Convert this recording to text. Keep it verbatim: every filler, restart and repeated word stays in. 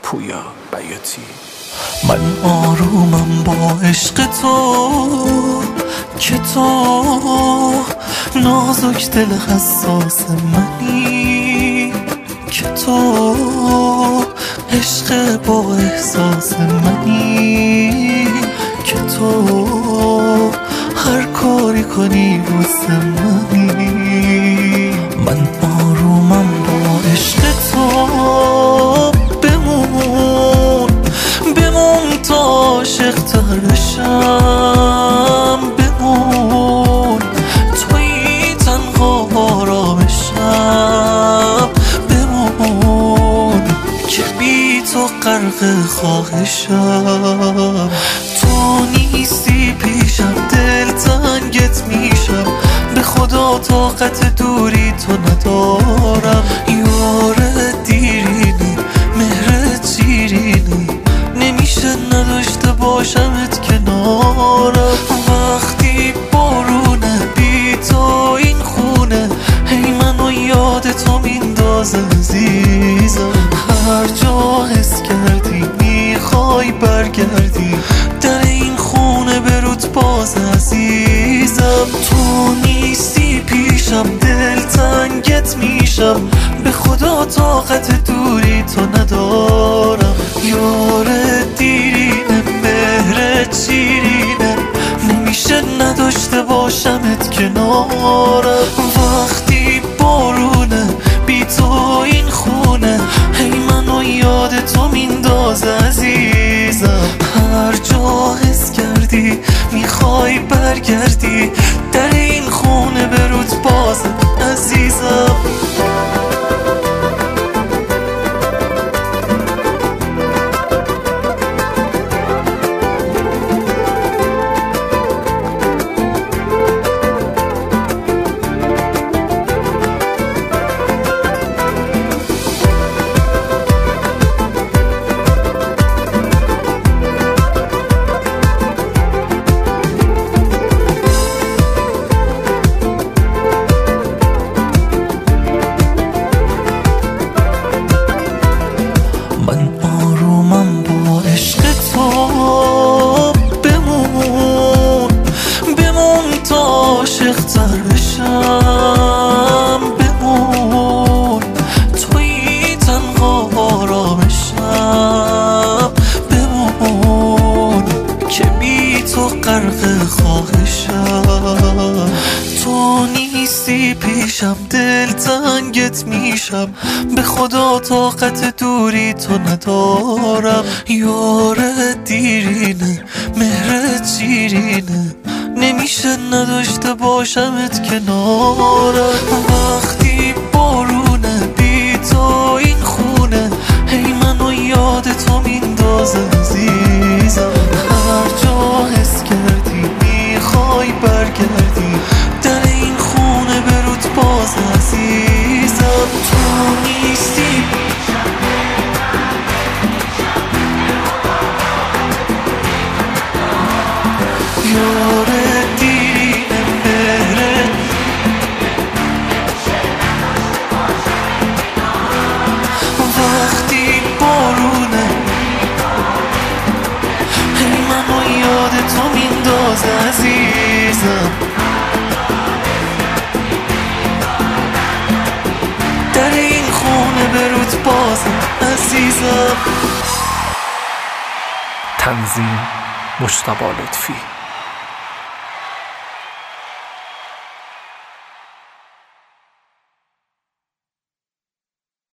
پویا بیاتی. من آرومم با عشق تو که تو نازک دل حساس منی، که تو عشق با احساس منی، که تو هر کاری کنی واسه منی. من آرومم با عشق تو، بمون بمون تا عاشق تر بشم، بمون توی تنها آرامشم، بمون که بی تو غرق خواهشم. تو نیستی پیشم دل تنگت میشم، به خدا طاقت دوری تو ندارم. یار دیرینی مهرت شیرینی، نمیشه نداشته باشمت کنارم. وقتی بارونه بی تو این خونه، هی منو یاد تو میندازه عزیزم. هر جا حس کردی میخوای برگردی، در این خونه برود باز عزیزم. تو نیستی پیشم دل تنگت میشم، به خدا طاقت دوری تو ندارم. یار دیرینه مهرت شیرینه، نمیشه نداشته باشمت کنارم. وقتی بارونه بی تو این خونه، هی منو یاد تو میندازه عزیزم. هر جا حس کردی میخوای برگردی، در این خونه برود باز عزیزم. من آرومم با عشق تو، بمون بمون تا عاشق تر بشم، بمون توی تنها آرامشم، بمون که بی تو غرق خواهشم. تو نیستی پیشم دل تنگت میشم، به خدا طاقت دوری تو ندارم. یار دیرینه مهرت شیرینه، نمیشه نداشته باشمت کنارم. وقتی بارونه بی تو این خونه، هی منو یاد تو میندازه عزیزم. هر جا حس کردی میخوای برگردی، در این خونه برود باز عزیزم. تو نیستی یار دیرینه مهرت، وقتی بارونه هی منو یاد تو میندازه عزیزم. در این خونه برود بازم عزیزم. تنظیم مجتبی لطفی.